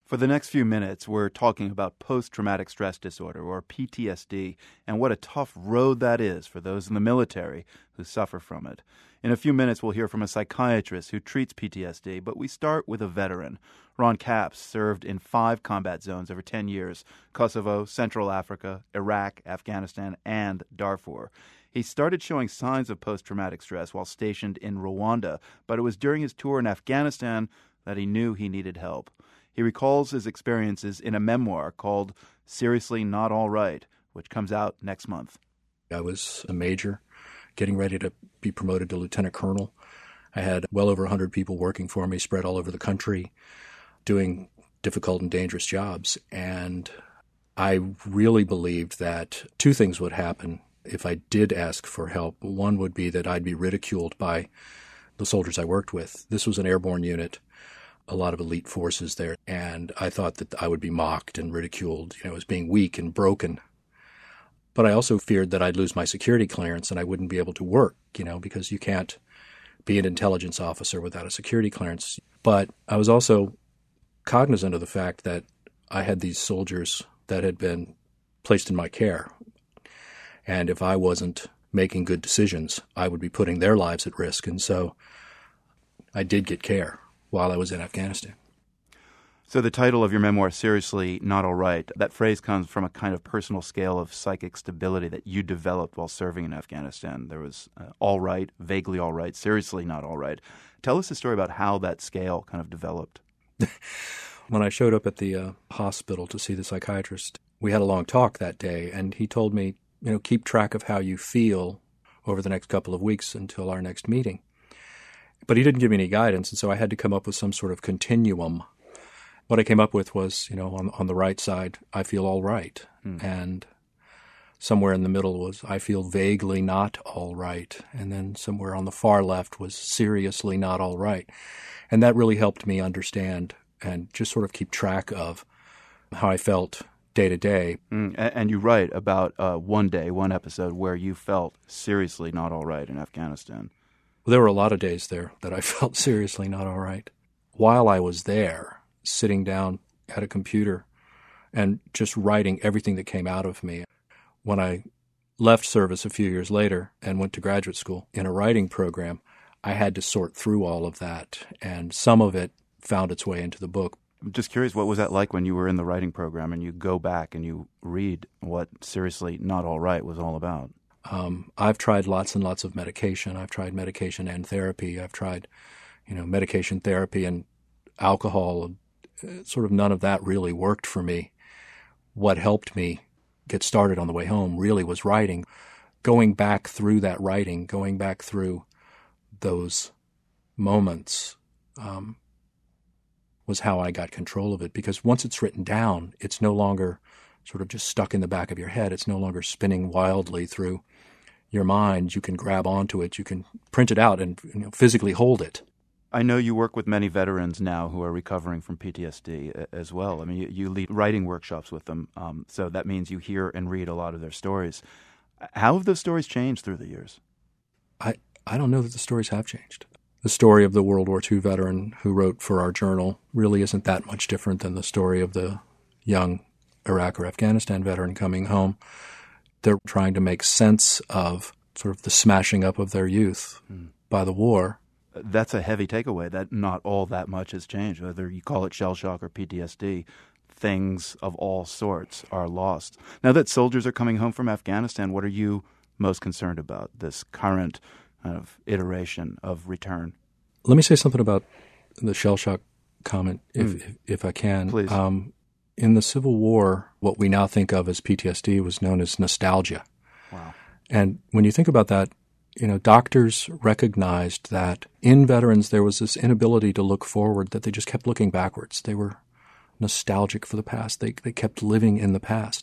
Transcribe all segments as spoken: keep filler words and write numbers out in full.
For the next few minutes, we're talking about post-traumatic stress disorder, or P T S D, and what a tough road that is for those in the military who suffer from it. In a few minutes, we'll hear from a psychiatrist who treats P T S D, but we start with a veteran. Ron Capps served in five combat zones over ten years: Kosovo, Central Africa, Iraq, Afghanistan, and Darfur. He started showing signs of post-traumatic stress while stationed in Rwanda, but it was during his tour in Afghanistan that he knew he needed help. He recalls his experiences in a memoir called Seriously Not All Right, which comes out next month. I was a major, getting ready to be promoted to lieutenant colonel. I had well over one hundred people working for me, spread all over the country, doing difficult and dangerous jobs. And I really believed that two things would happen if I did ask for help. One would be that I'd be ridiculed by the soldiers I worked with. This was an airborne unit, a lot of elite forces there, and I thought that I would be mocked and ridiculed, you know, as being weak and broken. But I also feared that I'd lose my security clearance and I wouldn't be able to work, you know, because you can't be an intelligence officer without a security clearance. But I was also cognizant of the fact that I had these soldiers that had been placed in my care. And if I wasn't making good decisions, I would be putting their lives at risk. And so I did get care while I was in Afghanistan. So the title of your memoir, Seriously Not All Right, that phrase comes from a kind of personal scale of psychic stability that you developed while serving in Afghanistan. There was uh, all right, vaguely all right, seriously not all right. Tell us a story about how that scale kind of developed. When I showed up at the uh, hospital to see the psychiatrist, we had a long talk that day, and he told me, you know, keep track of how you feel over the next couple of weeks until our next meeting. But he didn't give me any guidance, and so I had to come up with some sort of continuum. What I came up with was, you know, on on the right side, I feel all right. Mm. And somewhere in the middle was, I feel vaguely not all right. And then somewhere on the far left was seriously not all right. And that really helped me understand and just sort of keep track of how I felt day to day. Mm. And you write about uh, one day, one episode where you felt seriously not all right in Afghanistan. There were a lot of days there that I felt seriously not all right. While I was there, sitting down at a computer and just writing everything that came out of me. When I left service a few years later and went to graduate school in a writing program, I had to sort through all of that, and some of it found its way into the book. I'm just curious, what was that like when you were in the writing program and you go back and you read what Seriously Not All Right was all about? Um, I've tried lots and lots of medication. I've tried medication and therapy. I've tried, you know, medication therapy and alcohol. Sort of none of that really worked for me. What helped me get started on the way home really was writing. Going back through that writing, going back through those moments um, was how I got control of it. Because once it's written down, it's no longer sort of just stuck in the back of your head. It's no longer spinning wildly through your mind. You can grab onto it. You can print it out and, you know, physically hold it. I know you work with many veterans now who are recovering from P T S D as well. I mean, you, you lead writing workshops with them, um, so that means you hear and read a lot of their stories. How have those stories changed through the years? I, I don't know that the stories have changed. The story of the World War Two veteran who wrote for our journal really isn't that much different than the story of the young Iraq or Afghanistan veteran coming home. They're trying to make sense of sort of the smashing up of their youth mm. by the war. That's a heavy takeaway, that not all that much has changed. Whether you call it shell shock or P T S D, things of all sorts are lost. Now that soldiers are coming home from Afghanistan, what are you most concerned about, this current kind of iteration of return? Let me say something about the shell shock comment, if, mm. if, if I can. Please. Um, in the Civil War, what we now think of as P T S D was known as nostalgia. Wow. And when you think about that, you know, doctors recognized that in veterans there was this inability to look forward, that they just kept looking backwards. They were nostalgic for the past. They they kept living in the past.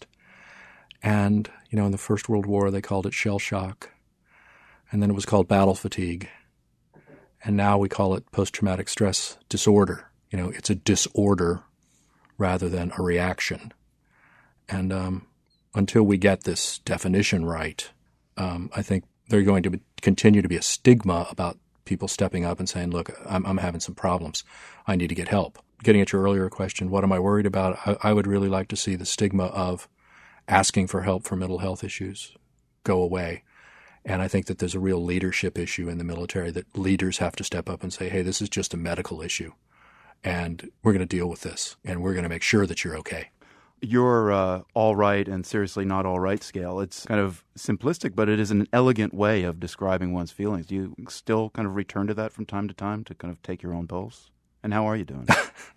And, you know, in the First World War they called it shell shock. And then it was called battle fatigue. And now we call it post-traumatic stress disorder. You know, it's a disorder rather than a reaction. And um, until we get this definition right, um, I think there's going to be, continue to be a stigma about people stepping up and saying, look, I'm, I'm having some problems. I need to get help. getting at your earlier question, what am I worried about? I, I would really like to see the stigma of asking for help for mental health issues go away. And I think that there's a real leadership issue in the military, that leaders have to step up and say, hey, this is just a medical issue, and we're going to deal with this, and we're going to make sure that you're okay. Your uh, all right and seriously not all right scale, it's kind of simplistic, but it is an elegant way of describing one's feelings. Do you still kind of return to that from time to time to kind of take your own pulse? And how are you doing?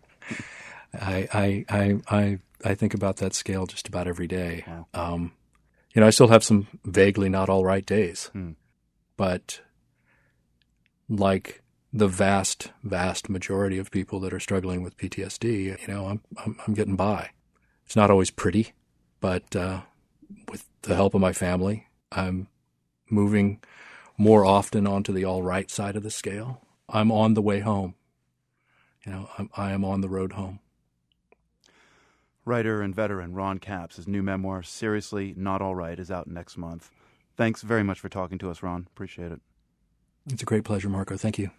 I, I, I, I, I think about that scale just about every day. Wow. Um, you know, I still have some vaguely not all right days, Hmm. but like the vast, vast majority of people that are struggling with P T S D, you know, I'm, I'm, I'm getting by. It's not always pretty, but uh, with the help of my family, I'm moving more often onto the all right side of the scale. I'm on the way home. You know, I'm, I am on the road home. Writer and veteran Ron Capps, his new memoir, Seriously Not All Right, is out next month. Thanks very much for talking to us, Ron. Appreciate it. It's a great pleasure, Marco. Thank you.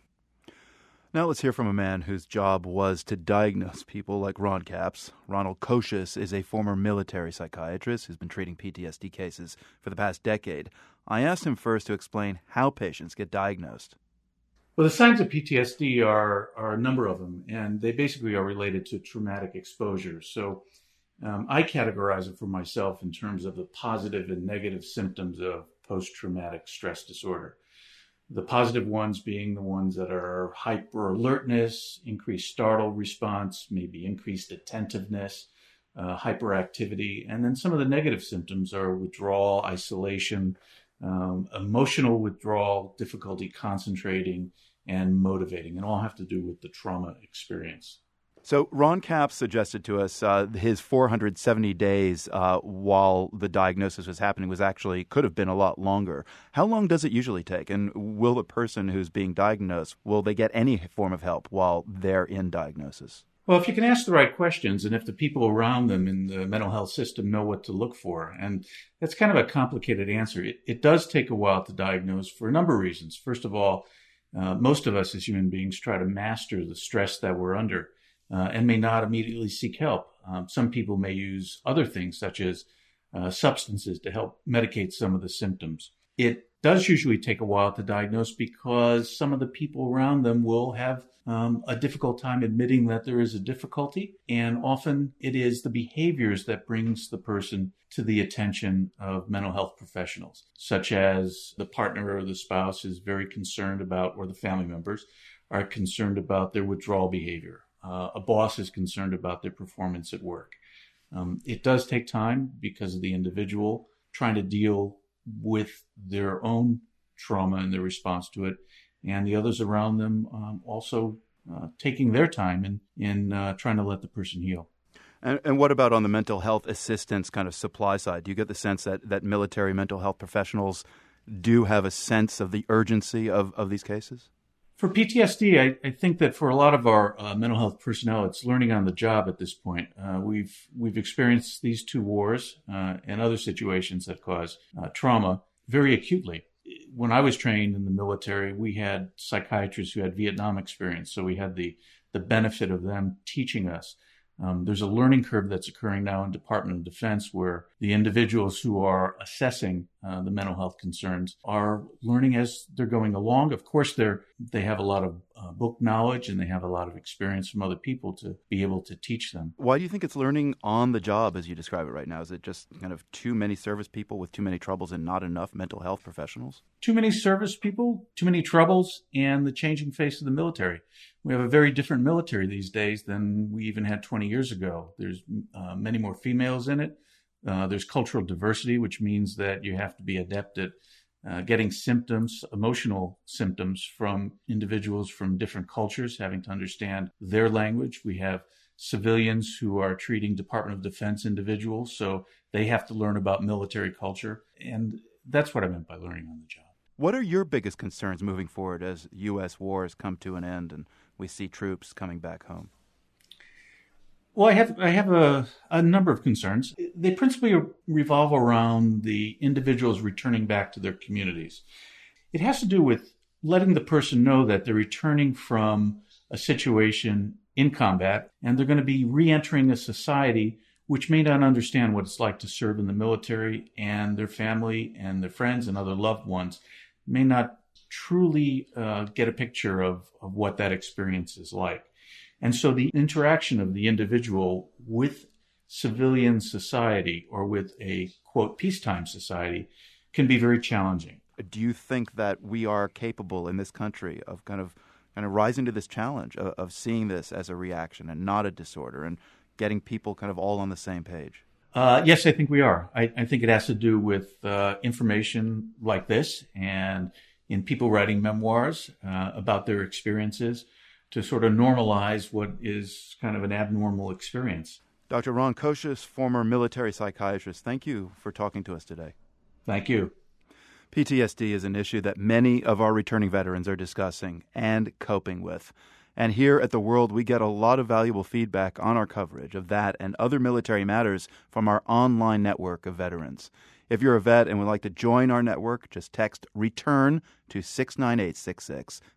Now let's hear from a man whose job was to diagnose people like Ron Capps. Ronald Kocius is a former military psychiatrist who's been treating P T S D cases for the past decade. I asked him first to explain how patients get diagnosed. Well, the signs of P T S D are, are a number of them, and they basically are related to traumatic exposure. So um, I categorize it for myself in terms of the positive and negative symptoms of post-traumatic stress disorder. The positive ones being the ones that are hyper alertness, increased startle response, maybe increased attentiveness, uh, hyperactivity. And then some of the negative symptoms are withdrawal, isolation, um, emotional withdrawal, difficulty concentrating, and motivating, and all have to do with the trauma experience. So Ron Capps suggested to us uh, his four hundred seventy days uh, while the diagnosis was happening was actually could have been a lot longer. How long does it usually take? And will the person who's being diagnosed, will they get any form of help while they're in diagnosis? Well, if you can ask the right questions, and if the people around them in the mental health system know what to look for, and that's kind of a complicated answer. It, it does take a while to diagnose for a number of reasons. First of all, uh, most of us as human beings try to master the stress that we're under. Uh, and may not immediately seek help. Um, some people may use other things, such as uh, substances, to help medicate some of the symptoms. It does usually take a while to diagnose because some of the people around them will have um, a difficult time admitting that there is a difficulty. And often it is the behaviors that brings the person to the attention of mental health professionals, such as the partner or the spouse is very concerned about, or the family members are concerned about their withdrawal behavior. Uh, a boss is concerned about their performance at work. Um, it does take time because of the individual trying to deal with their own trauma and their response to it, and the others around them um, also uh, taking their time in, in uh, trying to let the person heal. And, and what about on the mental health assistance kind of supply side? Do you get the sense that, that military mental health professionals do have a sense of the urgency of, of these cases? For P T S D, I, I think that for a lot of our uh, mental health personnel, it's learning on the job at this point. Uh, we've we've experienced these two wars uh, and other situations that cause uh, trauma very acutely. When I was trained in the military, we had psychiatrists who had Vietnam experience, so we had the the benefit of them teaching us. Um, there's a learning curve that's occurring now in Department of Defense where the individuals who are assessing uh, the mental health concerns are learning as they're going along. Of course, they're, they have a lot of uh, book knowledge and they have a lot of experience from other people to be able to teach them. Why do you think it's learning on the job as you describe it right now? Is it just kind of too many service people with too many troubles and not enough mental health professionals? Too many service people, too many troubles, and the changing face of the military. We have a very different military these days than we even had twenty years ago. There's uh, many more females in it. Uh, there's cultural diversity, which means that you have to be adept at uh, getting symptoms, emotional symptoms from individuals from different cultures, having to understand their language. We have civilians who are treating Department of Defense individuals, so they have to learn about military culture. And that's what I meant by learning on the job. What are your biggest concerns moving forward as U S wars come to an end and we see troops coming back home? Well, I have I have a, a number of concerns. They principally revolve around the individuals returning back to their communities. It has to do with letting the person know that they're returning from a situation in combat, and they're going to be re-entering a society which may not understand what it's like to serve in the military, and their family and their friends and other loved ones may not truly uh, get a picture of, of what that experience is like. And so the interaction of the individual with civilian society or with a, quote, peacetime society can be very challenging. Do you think that we are capable in this country of kind of kind of rising to this challenge of, of seeing this as a reaction and not a disorder and getting people kind of all on the same page? Uh, yes, I think we are. I, I think it has to do with uh, information like this and in people writing memoirs uh, about their experiences to sort of normalize what is kind of an abnormal experience. Doctor Ron Kocsis, former military psychiatrist, thank you for talking to us today. Thank you. P T S D is an issue that many of our returning veterans are discussing and coping with. And here at The World, we get a lot of valuable feedback on our coverage of that and other military matters from our online network of veterans. If you're a vet and would like to join our network, just text RETURN to six nine eight six six.